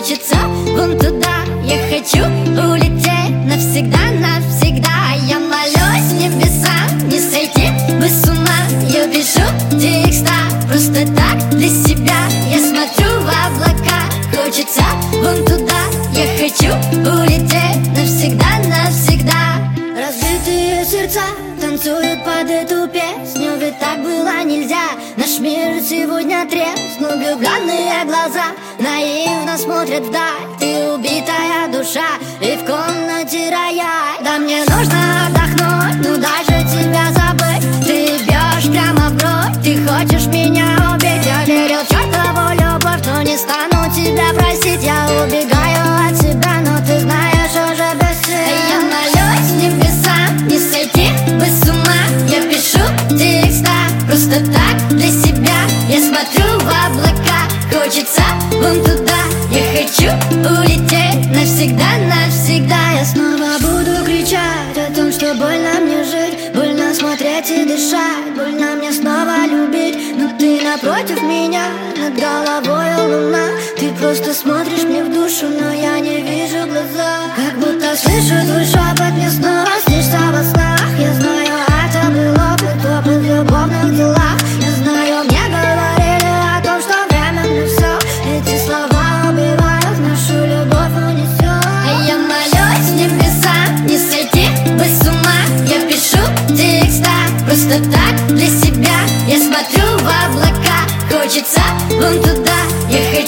хочется вон туда. Я хочу улететь навсегда, навсегда. Я молюсь небесам не сойти бы с ума. Я пишу текста просто так для себя. Я смотрю в облака, хочется вон туда. Я хочу улететь навсегда, навсегда. Разбитые сердца танцуют под эту песню, ведь так было нельзя. Наш мир сегодня треснул, влюбленные глаза наивно смотрят вдаль. Ты убитая душа и в комнате рояль. Да мне нужно отдохнуть, ну дальше тебя забыть. Ты бьешь прямо в грудь, ты хочешь меня убить. Я верил в чертову любовь, но не стану тебя просить. Я убегаю от себя, но ты знаешь уже без сил. Я молюсь небесам не сойти бы с ума. Я пишу текста просто так для себя. Я смотрю в облака, хочется вон туда. Я хочу улететь навсегда, навсегда. Я снова буду кричать о том, что больно мне жить, больно смотреть и дышать, больно мне снова любить. Но ты напротив меня, над головой луна. Ты просто смотришь мне в душу, но я не вижу глаза. Как будто слышу твой шепот, мне снова снишься во снах. Я знаю, это был опыт в любовных делах. Я знаю, мне говорили о том, что временно все. Эти слова убивают, нашу любовь унесет. Я молюсь небесам не сойти бы с ума. Я пишу текста просто так для себя. Я смотрю в облака, хочется вон туда. Я